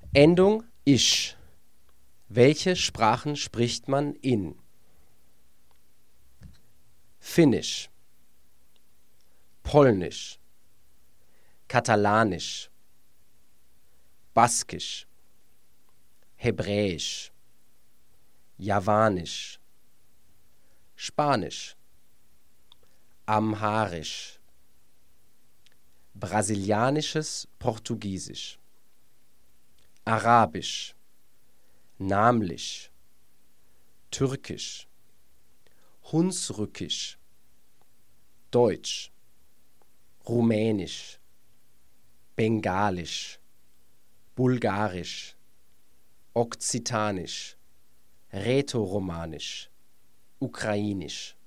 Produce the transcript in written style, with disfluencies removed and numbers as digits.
Endung isch. Welche Sprachen spricht man in Finnisch, Polnisch, Katalanisch, Baskisch, Hebräisch, Javanisch, Spanisch, Amharisch, brasilianisches Portugiesisch, Arabisch, Namlisch, Türkisch, Hunsrückisch, Deutsch, Rumänisch, Bengalisch, Bulgarisch, Okzitanisch, Rätoromanisch, Ukrainisch.